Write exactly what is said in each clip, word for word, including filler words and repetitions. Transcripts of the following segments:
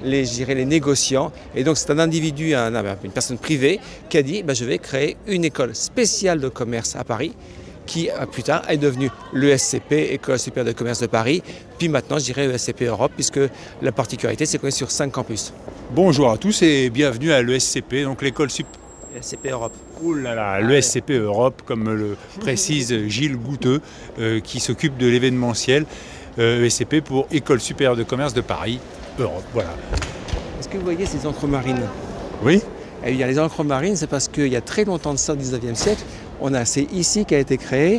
les, je dirais, les négociants. Et donc c'est un individu, un, une personne privée qui a dit bah, je vais créer une école spéciale de commerce à Paris qui plus tard est devenue l'E S C P, École supérieure de commerce de Paris, puis maintenant je dirais E S C P Europe, puisque la particularité c'est qu'on est sur cinq campus. Bonjour à tous et bienvenue à l'E S C P, donc l'école sup... E S C P Europe. Ouh là là, l'E S C P Europe, comme le précise Gilles Gouteux, euh, qui s'occupe de l'événementiel, euh, E S C P pour École supérieure de commerce de Paris, Europe, voilà. Est-ce que vous voyez ces encres marines? Oui. Et il y a les encres marines, c'est parce qu'il y a très longtemps de ça, au dix-neuvième siècle, on a, c'est ici qu'a été créée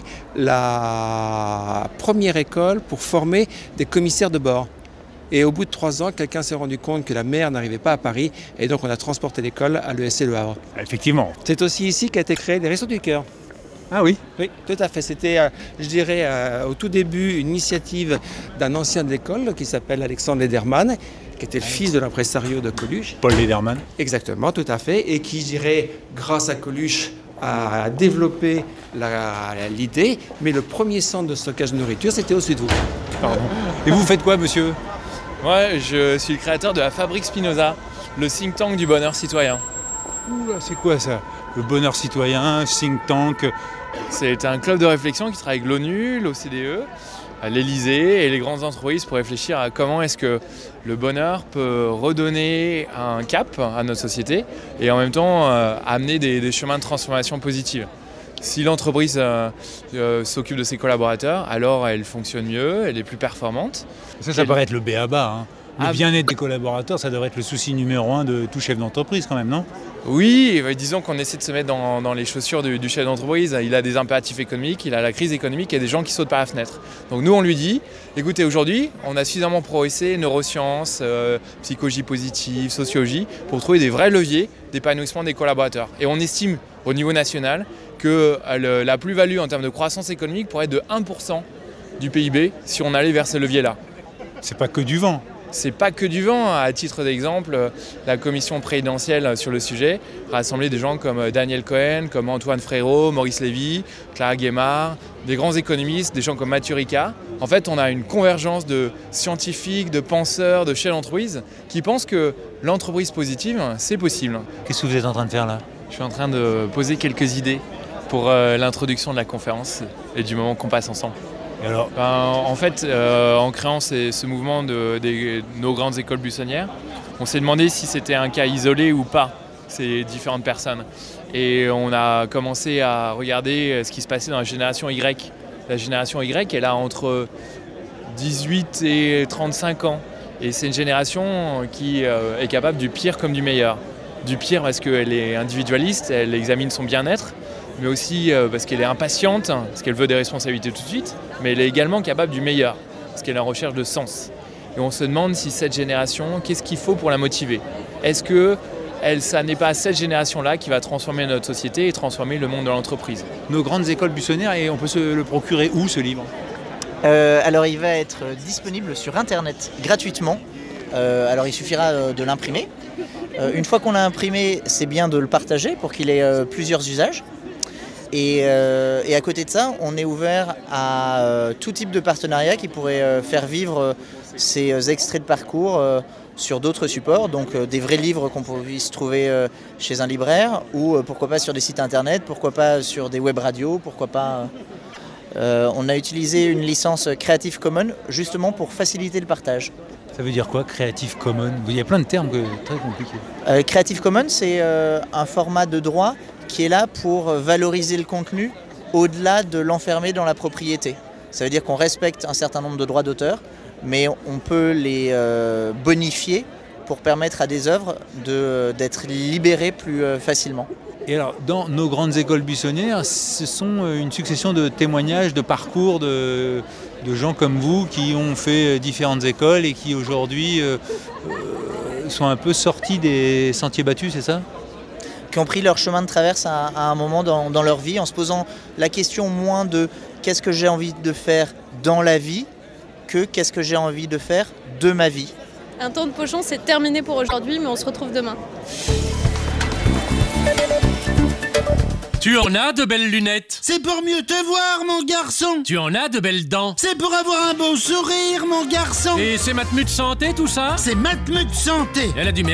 la première école pour former des commissaires de bord. Et au bout de trois ans, quelqu'un s'est rendu compte que la mer n'arrivait pas à Paris, et donc on a transporté l'école à l'E S C Le Havre. Effectivement. C'est aussi ici qu'a été créé les Restos du Cœur. Ah oui? Oui, tout à fait. C'était, euh, je dirais, euh, au tout début, une initiative d'un ancien de l'école qui s'appelle Alexandre Lederman, qui était le fils de l'impresario de Coluche. Paul Lederman. Exactement, tout à fait. Et qui, je dirais, grâce à Coluche, a développé la, l'idée. Mais le premier centre de stockage de nourriture, c'était au Sud-Vaud. Pardon. Et vous faites quoi, monsieur? Moi, je suis le créateur de la Fabrique Spinoza, le think tank du bonheur citoyen. Oula, c'est quoi ça? Le bonheur citoyen, think tank? C'est un club de réflexion qui travaille avec l'ONU, l'O C D E, l'Élysée et les grandes entreprises pour réfléchir à comment est-ce que le bonheur peut redonner un cap à notre société et en même temps euh, amener des, des chemins de transformation positive. Si l'entreprise euh, euh, s'occupe de ses collaborateurs, alors elle fonctionne mieux, elle est plus performante. Ça, ça paraît être le B A B A. Hein. Le Ah, bien-être des collaborateurs, ça devrait être le souci numéro un de tout chef d'entreprise quand même, non? Oui, disons qu'on essaie de se mettre dans, dans les chaussures du, du chef d'entreprise. Il a des impératifs économiques, il a la crise économique, il y a des gens qui sautent par la fenêtre. Donc nous, on lui dit, écoutez, aujourd'hui, on a suffisamment progressé, neurosciences, euh, psychologie positive, sociologie, pour trouver des vrais leviers d'épanouissement des collaborateurs. Et on estime au niveau national que le, la plus-value en termes de croissance économique pourrait être de un pour cent du P I B si on allait vers ces leviers-là. C'est pas que du vent. C'est pas que du vent. À titre d'exemple, la commission présidentielle sur le sujet rassemblait des gens comme Daniel Cohen, comme Antoine Frérot, Maurice Lévy, Clara Guémard, des grands économistes, des gens comme Mathieu Ricard. En fait, on a une convergence de scientifiques, de penseurs, de chefs d'entreprise qui pensent que l'entreprise positive, c'est possible. Qu'est-ce que vous êtes en train de faire là? Je suis en train de poser quelques idées pour euh, l'introduction de la conférence et du moment qu'on passe ensemble. Et alors ben, en fait, euh, en créant ces, ce mouvement de, de nos grandes écoles buissonnières, on s'est demandé si c'était un cas isolé ou pas, ces différentes personnes. Et on a commencé à regarder ce qui se passait dans la génération Y. La génération Y, elle a entre dix-huit et trente-cinq ans. Et c'est une génération qui euh, est capable du pire comme du meilleur. Du pire parce qu'elle est individualiste, elle examine son bien-être, mais aussi parce qu'elle est impatiente, parce qu'elle veut des responsabilités tout de suite, mais elle est également capable du meilleur, parce qu'elle est en recherche de sens. Et on se demande si cette génération, qu'est-ce qu'il faut pour la motiver? Est-ce que elle, ça n'est pas cette génération-là qui va transformer notre société et transformer le monde de l'entreprise? Nos grandes écoles buissonnières, et on peut se le procurer où, ce livre? euh, Alors, il va être disponible sur Internet gratuitement. Euh, alors, il suffira de l'imprimer. Euh, une fois qu'on l'a imprimé, c'est bien de le partager pour qu'il ait euh, plusieurs usages. Et, euh, et à côté de ça, on est ouvert à euh, tout type de partenariat qui pourrait euh, faire vivre euh, ces euh, extraits de parcours euh, sur d'autres supports, donc euh, des vrais livres qu'on puisse trouver euh, chez un libraire ou euh, pourquoi pas sur des sites internet, pourquoi pas sur des web radios, pourquoi pas... Euh, on a utilisé une licence Creative Commons justement pour faciliter le partage. Ça veut dire quoi, Creative Commons? Il y a plein de termes que, très compliqués. Euh, Creative Commons, c'est euh, un format de droit qui est là pour valoriser le contenu au-delà de l'enfermer dans la propriété. Ça veut dire qu'on respecte un certain nombre de droits d'auteur, mais on peut les euh, bonifier pour permettre à des œuvres de, d'être libérées plus euh, facilement. Et alors, dans nos grandes écoles buissonnières, ce sont une succession de témoignages, de parcours de, de gens comme vous qui ont fait différentes écoles et qui aujourd'hui euh, sont un peu sortis des sentiers battus, c'est ça? Qui ont pris leur chemin de traverse à, à un moment dans, dans leur vie en se posant la question moins de qu'est-ce que j'ai envie de faire dans la vie que qu'est-ce que j'ai envie de faire de ma vie. Un temps de pochon, c'est terminé pour aujourd'hui, mais on se retrouve demain. Tu en as de belles lunettes. C'est pour mieux te voir, mon garçon. Tu en as de belles dents. C'est pour avoir un beau sourire, mon garçon. Et c'est Matmut Santé tout ça? C'est Matmut Santé. Elle a du mérite.